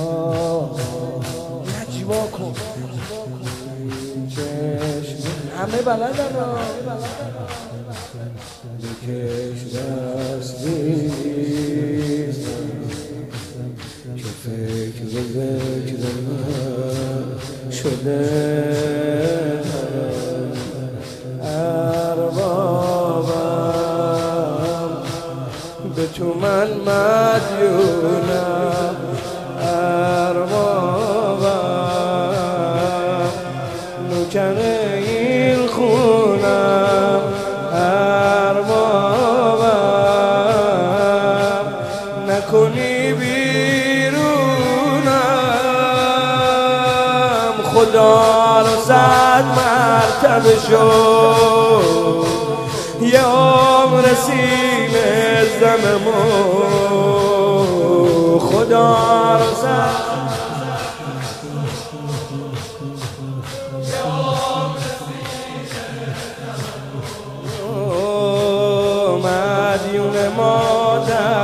نجوا کن همه بلدن بکش دستی که فکر من شده اربابم به تو من مدیونم اربابم نوکر این خونم اربابم نکنی بیرونم خدا رو 100 مرتبه شد یه عمر سینه زممو خدا رو 100 مدیون مادر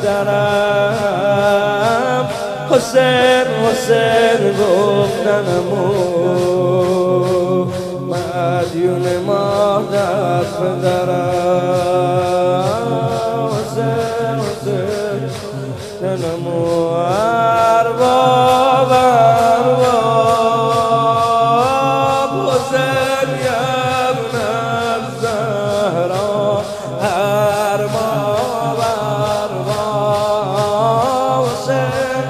پدرم حسین حسین گفتنمو مدیون مادر پدرم حسین حسین گفتنمو ارباب ارباب حسین ابن الزهرا ارباب ارباب حسین